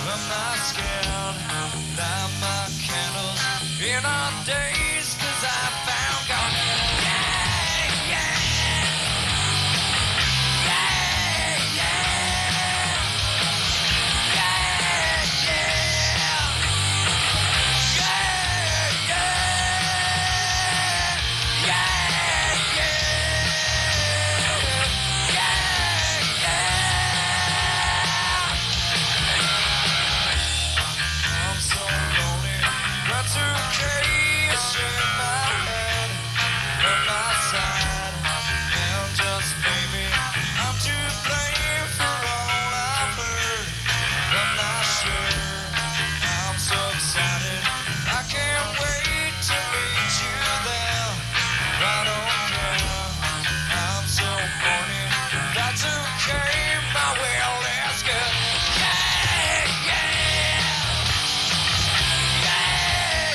I'm not scared. Light my candles in our days, 'cause I found God. Yeah, yeah, yeah, yeah, yeah, yeah. I can't wait to meet you there. I don't care. I'm so horny. That's okay. My will is good. Yeah, yeah, yeah,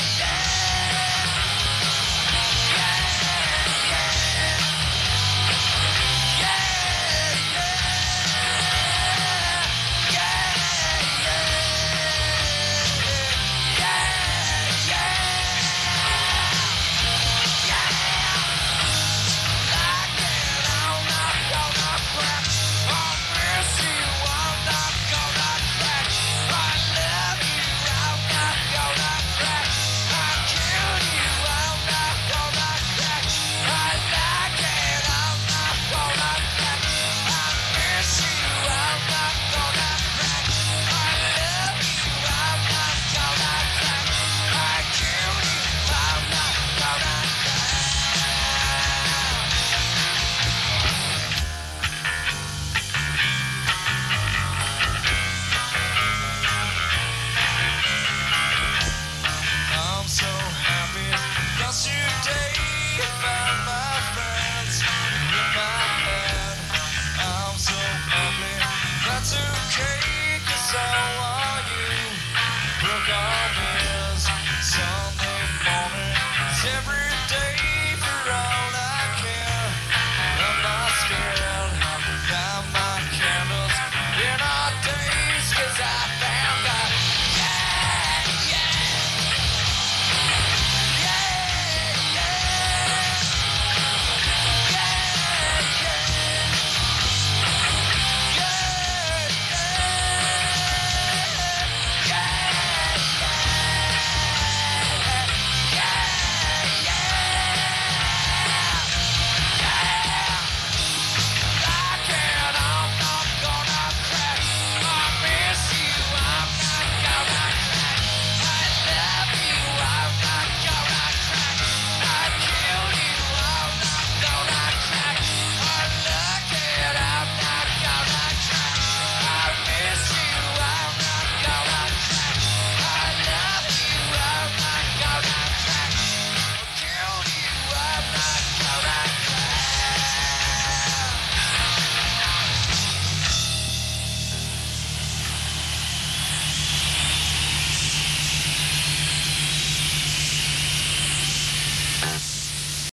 I'm so happy 'cause today I found my friends in my head. I'm so ugly, that's okay 'cause so are you.